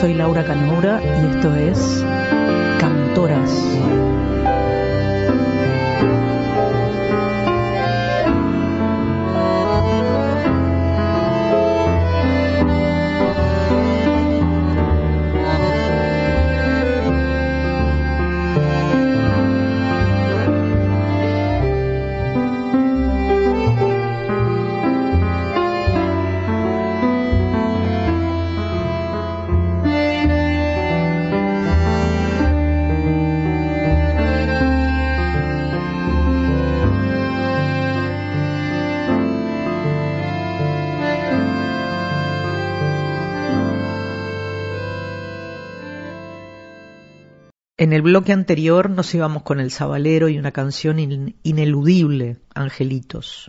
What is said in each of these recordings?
soy Laura Canoura y esto es Cantoras. En el bloque anterior nos íbamos con el Sabalero y una canción ineludible, Angelitos.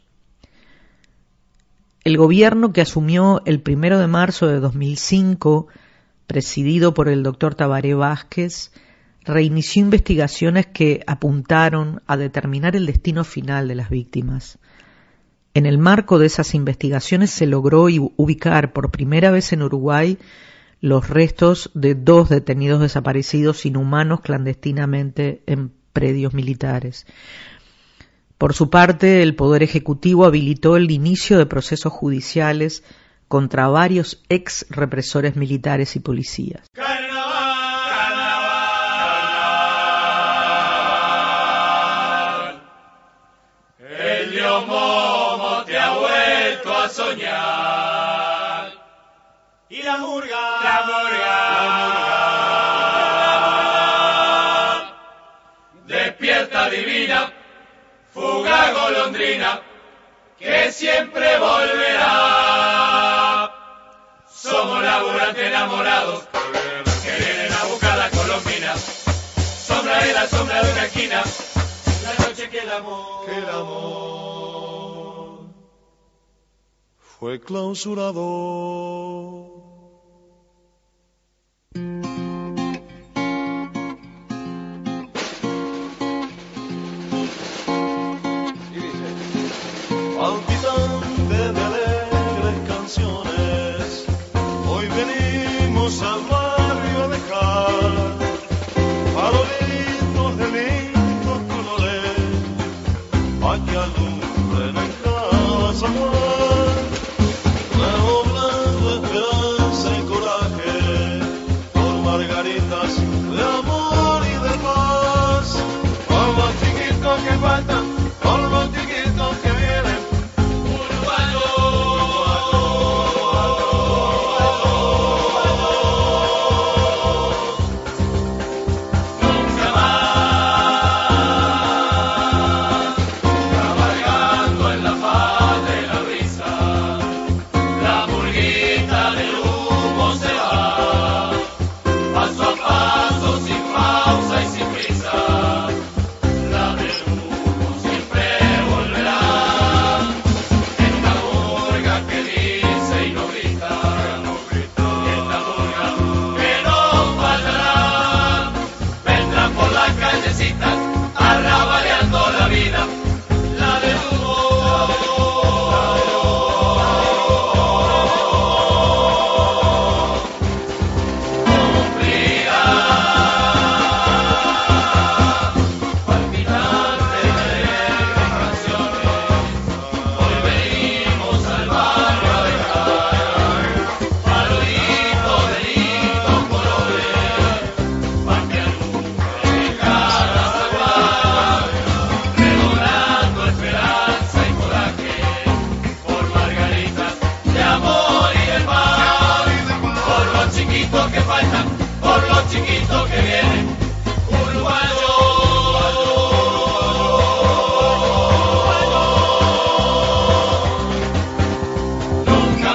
El gobierno que asumió el 1 de marzo de 2005, presidido por el doctor Tabaré Vázquez, reinició investigaciones que apuntaron a determinar el destino final de las víctimas. En el marco de esas investigaciones se logró ubicar por primera vez en Uruguay los restos de 2 detenidos desaparecidos inhumanos clandestinamente en predios militares. Por su parte, el Poder Ejecutivo habilitó el inicio de procesos judiciales contra varios ex represores militares y policías. Carnaval, el dios Momo te ha vuelto a soñar. Y la murga, despierta divina, fuga golondrina, que siempre volverá. Somos laburantes enamorados, que vienen a buscar la colombina. Sombra en la sombra de una esquina, la noche que el amor fue clausurado. Palpitante de alegres canciones, hoy venimos al barrio a dejar farolitos de lindos colores, pa' que alumbren en casa mar, redoblando esperanza y coraje, por margaritas de amor y de paz, por los chiquitos que faltan, por los chiquitos que vienen. chiquito que viene, uruguayo. Nunca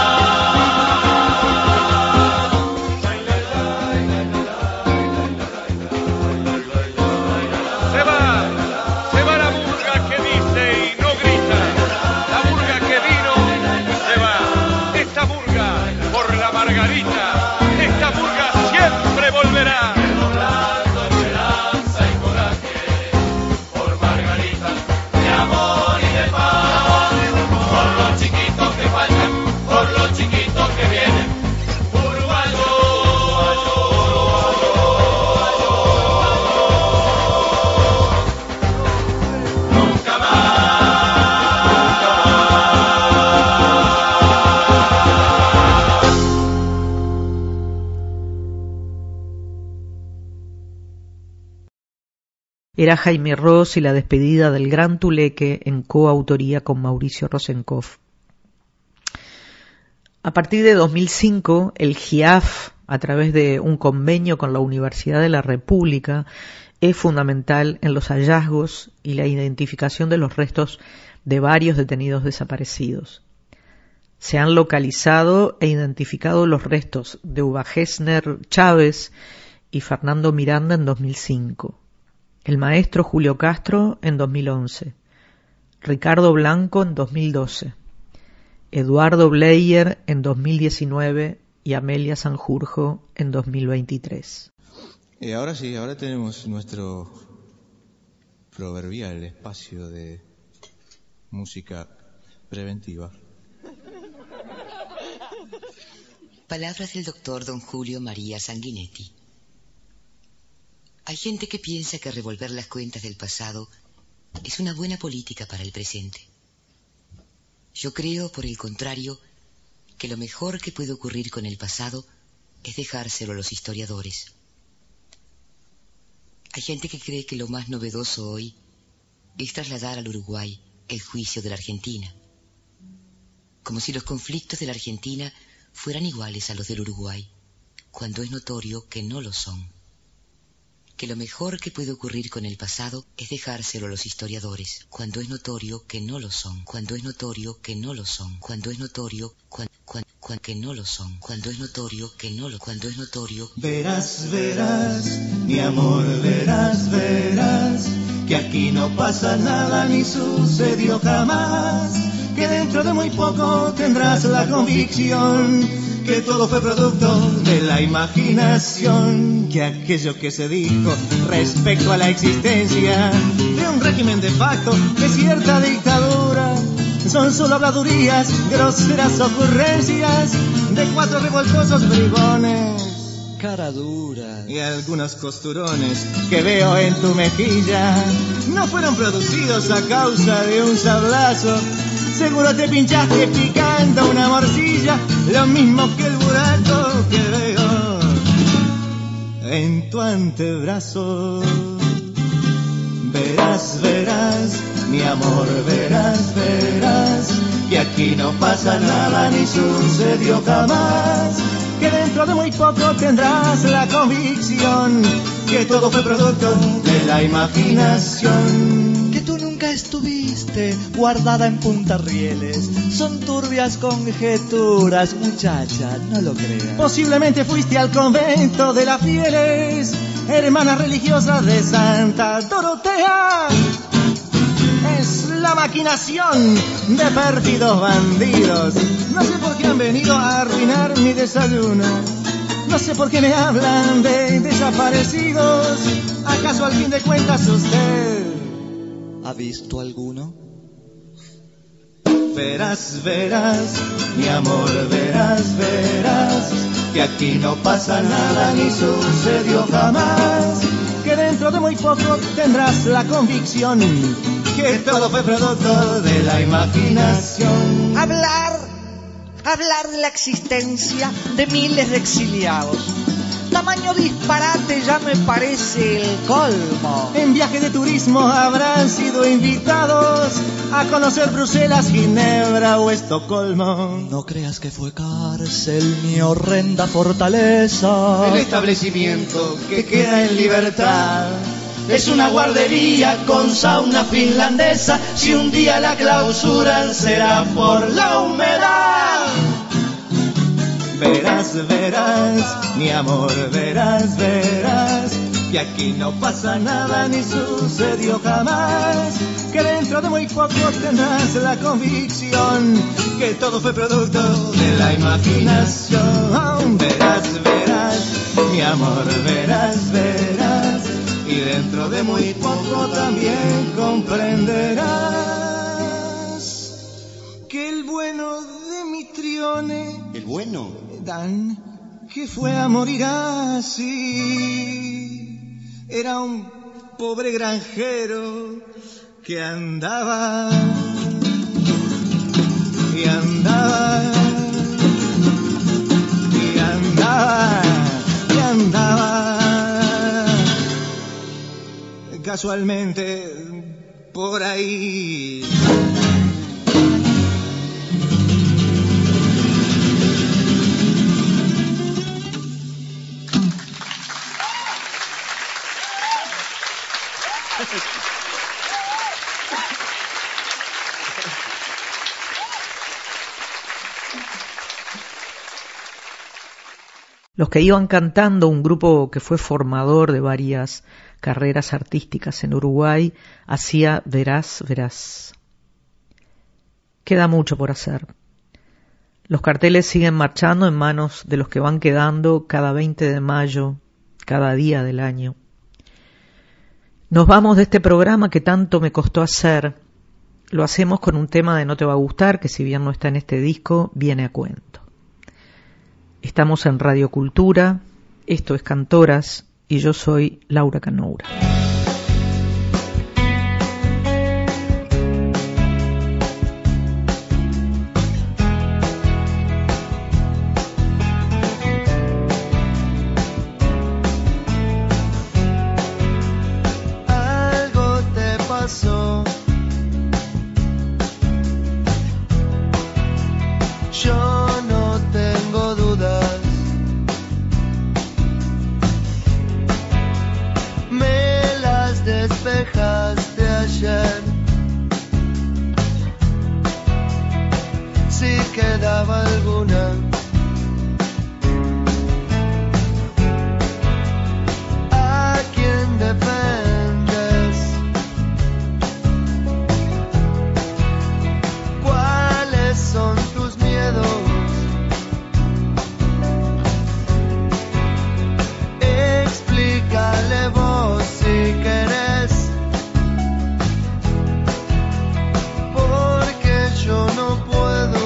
más. Se va la murga que dice y no grita, la murga que vino y se va. Esta murga por la Margarita, esta murga siempre volverá. Redoblando esperanza Era Jaime Ross y la despedida del Gran Tuleque en coautoría con Mauricio Rosenkopf. A partir de 2005, el GIAF, a través de un convenio con la Universidad de la República, es fundamental en los hallazgos y la identificación de los restos de varios detenidos desaparecidos. Se han localizado e identificado los restos de Uva Gessner Chávez y Fernando Miranda en 2005, el maestro Julio Castro en 2011, Ricardo Blanco en 2012, Eduardo Bleier en 2019 y Amelia Sanjurjo en 2023. Y ahora sí, ahora tenemos nuestro proverbial espacio de música preventiva. Palabras del doctor don Julio María Sanguinetti. Hay gente que piensa que revolver las cuentas del pasado es una buena política para el presente. Yo creo, por el contrario, que lo mejor que puede ocurrir con el pasado es dejárselo a los historiadores. Hay gente que cree que lo más novedoso hoy es trasladar al Uruguay el juicio de la Argentina, como si los conflictos de la Argentina fueran iguales a los del Uruguay, cuando es notorio que no lo son. Que lo mejor que puede ocurrir con el pasado es dejárselo a los historiadores, cuando es notorio que no lo son, cuando es notorio que no lo son, cuando es notorio que no lo son, cuando es notorio que no lo, cuando es notorio. Verás, verás, mi amor, verás, verás, que aquí no pasa nada ni sucedió jamás, que dentro de muy poco tendrás la convicción que todo fue producto de la imaginación, que aquello que se dijo respecto a la existencia de un régimen de facto, de cierta dictadura, son solo habladurías, groseras ocurrencias de cuatro revoltosos bribones, cara dura, y algunos costurones que veo en tu mejilla no fueron producidos a causa de un sablazo. Seguro te pinchaste picando una morcilla, lo mismo que el buraco que veo en tu antebrazo. Verás, verás, mi amor, verás, verás, que aquí no pasa nada ni sucedió jamás, que dentro de muy poco tendrás la convicción que todo fue producto de la imaginación. que tú nunca estuviste guardada en puntarrieles. Son turbias conjeturas, muchacha, no lo creas. Posiblemente fuiste al convento de las fieles hermanas religiosas de Santa Dorotea. Es la maquinación de pérfidos bandidos. No sé por qué han venido a arruinar mi desayuno. No sé por qué me hablan de desaparecidos. ¿Acaso al fin de cuentas usted ¿ha visto alguno? Verás, verás, mi amor, verás, verás, que aquí no pasa nada ni sucedió jamás, que dentro de muy poco tendrás la convicción que todo fue producto de la imaginación. Hablar de la existencia de miles de exiliados. Tamaño disparate ya me parece el colmo. En viaje de turismo habrán sido invitados a conocer Bruselas, Ginebra o Estocolmo. No creas que fue cárcel ni horrenda fortaleza. El establecimiento que queda en libertad es una guardería con sauna finlandesa. Si un día la clausuran será por la humedad. Verás, verás, mi amor, verás, verás, que aquí no pasa nada ni sucedió jamás, que dentro de muy poco tendrás la convicción que todo fue producto de la imaginación. Verás, verás, mi amor, verás, verás, y dentro de muy poco también comprenderás que el bueno de Mitrione, ¿El bueno? Dan, que fue a morir así, era un pobre granjero que andaba y andaba y andaba y andaba casualmente por ahí. Los que iban cantando, un grupo que fue formador de varias carreras artísticas en Uruguay, hacía Verás, Verás. Queda mucho por hacer. Los carteles siguen marchando en manos de los que van quedando cada 20 de mayo, cada día del año. Nos vamos de este programa que tanto me costó hacer. Lo hacemos con un tema de No te va a gustar, que si bien no está en este disco, viene a cuento. Estamos en Radio Cultura, esto es Cantoras y yo soy Laura Canoura. Algo te pasó. Yo no tengo dudas. Me las despejaste ayer. Si quedaba alguna. ¿A quién defendes? ¿Cuáles son tus miedos? Explícale vos si querés, porque yo no puedo.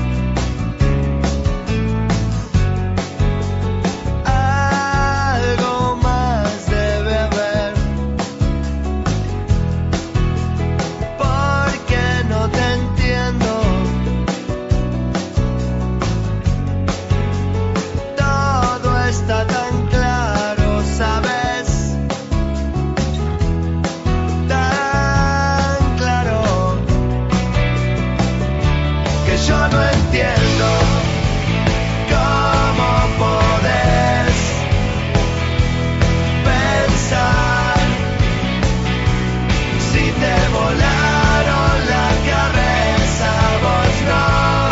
Algo más debe haber, porque no te entiendo. Todo está tan claro, ¿sabes? Tan claro que yo no entiendo cómo podés pensar si te volaron la cabeza. Vos no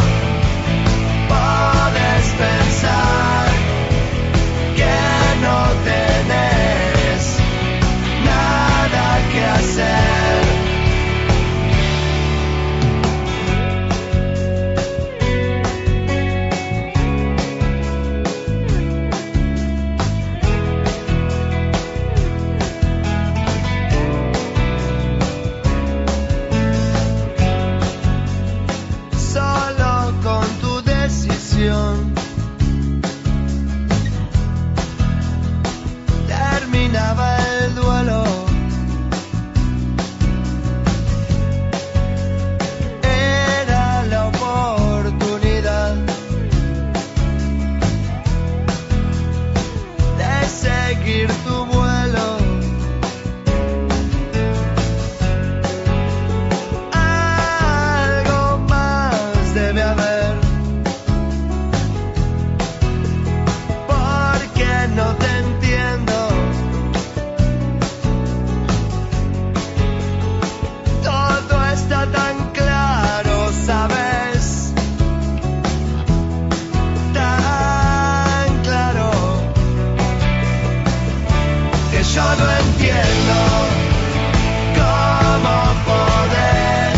podés pensar que no tenés nada que hacer. Solo con tu decisión terminaba el duelo. Era la oportunidad de seguir tu vuelo. Algo más debe haber, porque no te entiendo. Todo está tan claro, ¿sabes? Tan claro que yo no entiendo cómo podés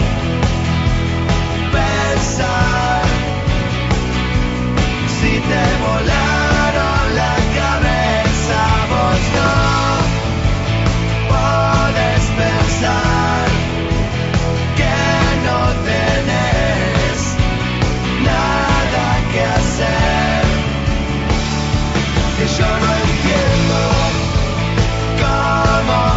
pensar si te volaron la cabeza. Vos no podés pensar que no tenés nada que hacer. Que yo no entiendo cómo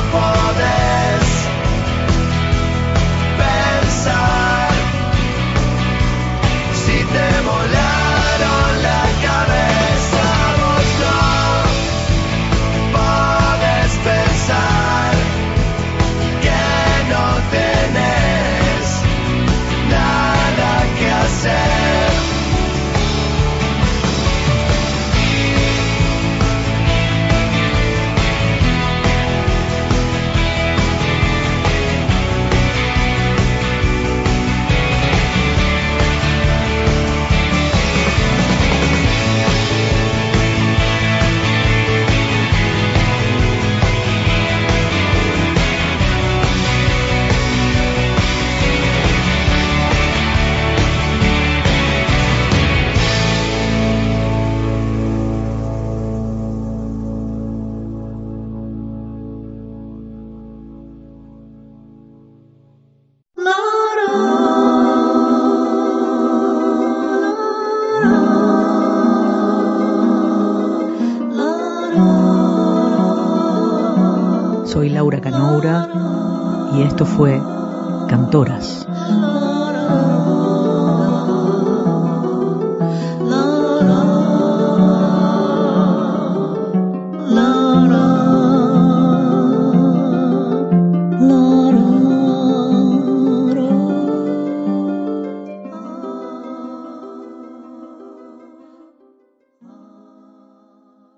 Soy Laura Canoura y esto fue Cantoras.